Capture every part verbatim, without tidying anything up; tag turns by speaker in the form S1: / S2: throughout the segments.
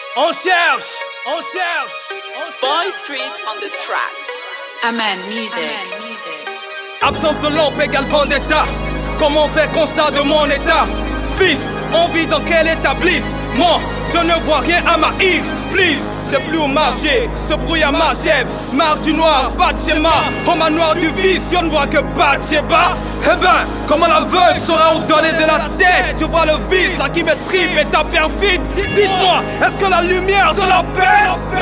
S1: On cherche, on cherche, on cherche.
S2: Boy Street on the track.
S3: Amen Music. Amen Music.
S1: Absence de lampe égale vendetta. Comment faire constat de mon état? Fils, on vit dans quel établissement? Je ne vois rien à ma Yves, please. J'ai plus où marcher, ce bruit à ma chèvre. Marre du noir, pas de schéma. En manoir du vice, je ne vois que pas de schéma. Eh ben, comment l'aveugle saura où donner de la tête? Tu vois le vice, là qui me tripe et ta perfide. Dites-moi, est-ce que la lumière se la paie?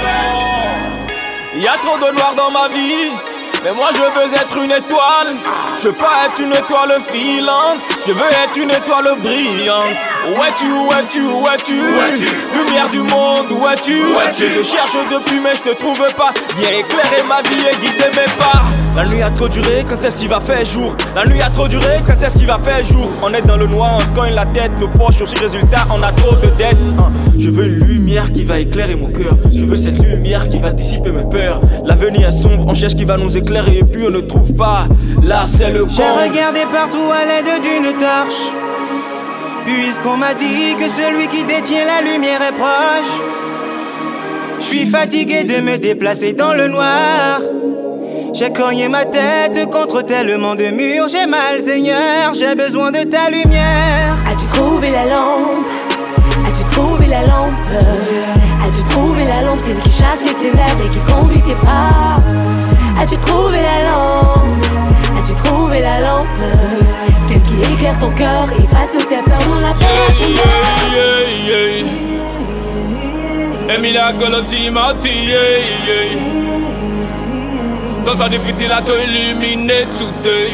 S4: Y'a trop de noir dans ma vie, mais moi je veux être une étoile. Je veux pas être une étoile filante, je veux être une étoile brillante. Où es-tu, où es-tu, où es-tu? Lumière du monde, où es-tu? Je te cherche depuis mais je te trouve pas. Viens éclairer ma vie et guider mes pas. La nuit a trop duré, quand est-ce qu'il va faire jour? La nuit a trop duré, quand est-ce qu'il va faire jour? On est dans le noir, on se cogne la tête, nos poches aussi résultat, on a trop de dettes. Je veux une lumière qui va éclairer mon cœur. Je veux cette lumière qui va dissiper mes peurs. L'avenir est sombre, on cherche qui va nous éclairer et puis on ne trouve pas. Là c'est le con.
S5: J'ai regardé partout à l'aide d'une torche, puisqu'on m'a dit que celui qui détient la lumière est proche. Je suis fatigué de me déplacer dans le noir. J'ai cogné ma tête contre tellement de murs. J'ai mal, Seigneur, j'ai besoin de ta lumière.
S6: As-tu trouvé la lampe? As-tu trouvé la lampe? As-tu trouvé la lampe? Celle qui chasse les ténèbres et qui conduit tes pas. As-tu trouvé la lampe? As-tu trouvé la lampe? Celle qui éclaire ton cœur et efface tes peurs dans la paix.
S4: Yeah, yeah, yeah. Emilia Golotti Marti, yeah, yeah. Dans un difficile à te illuminer today.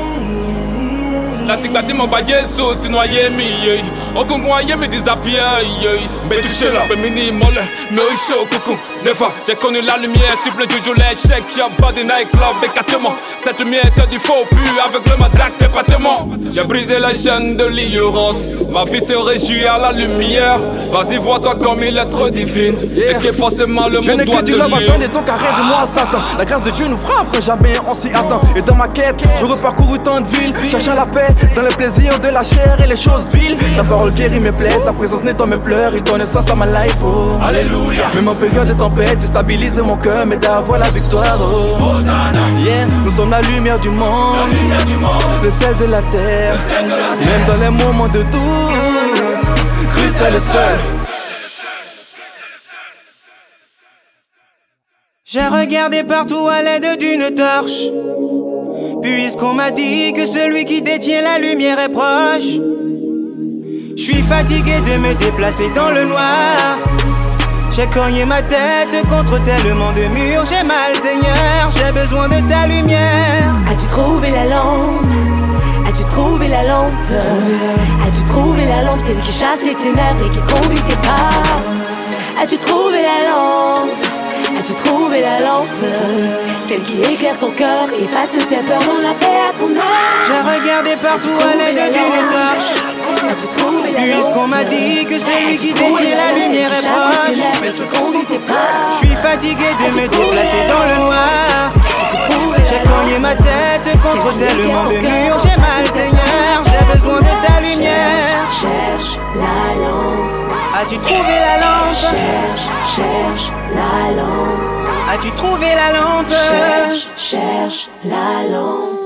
S4: La tique bâti mon baguette sous si noyé mi. On congoye me disappear. Mais touché là, mais minimal. Mais oui, chaud, coucou. Des fois, j'ai connu la lumière. Siffle du jolet, check your body nightclub, écartement. Cette lumière te dit faux, plus avec le madac, département. J'ai brisé la chaîne de l'ignorance. Ma vie se réjouit à la lumière. Vas-y, vois-toi comme il est trop divine. Et que forcément le monde doit te lier.
S7: Et donc arrête de moi, Satan. La grâce de Dieu nous frappe quand jamais on s'y attend. Et dans ma quête, je reparcours autant de villes, cherchant la paix dans le plaisir de la chair et les choses viles. Sa parole guérit mes plaies, sa présence nettoie mes pleurs. Il donne sens à ma life, oh. Alléluia. Même en période de tempête, il stabilise mon cœur, m'aide à avoir la victoire, oh. Yeah, nous sommes la lumière du monde, la lumière du monde, le sel de la terre, de la terre. Même dans les moments de doute, Christ est le seul.
S5: J'ai regardé partout à l'aide d'une torche, puisqu'on m'a dit que celui qui détient la lumière est proche. Je suis fatigué de me déplacer dans le noir. J'ai cogné ma tête contre tellement de murs. J'ai mal, Seigneur, j'ai besoin de ta lumière.
S6: As-tu trouvé la lampe? As-tu trouvé la lampe? As-tu trouvé la lampe? Celle qui chasse les ténèbres et qui conduit tes pas. As-tu trouvé la lampe? As-tu trouvé la lampe? Celle qui éclaire ton cœur et efface tes peurs dans la paix à ton âme.
S5: J'ai regardé partout à l'aide d'une torche, puisqu'on m'a dit que celui qui détient la lumière est proche. Je suis fatigué de me déplacer dans le noir. J'ai cogné ma tête contre tellement de murs. J'ai mal, Seigneur, j'ai besoin de ta lumière.
S6: Cherche la lampe.
S5: As-tu trouvé la lampe?
S6: Cherche, cherche la lampe.
S5: As-tu trouvé la lampe?
S6: Cherche, cherche la lampe.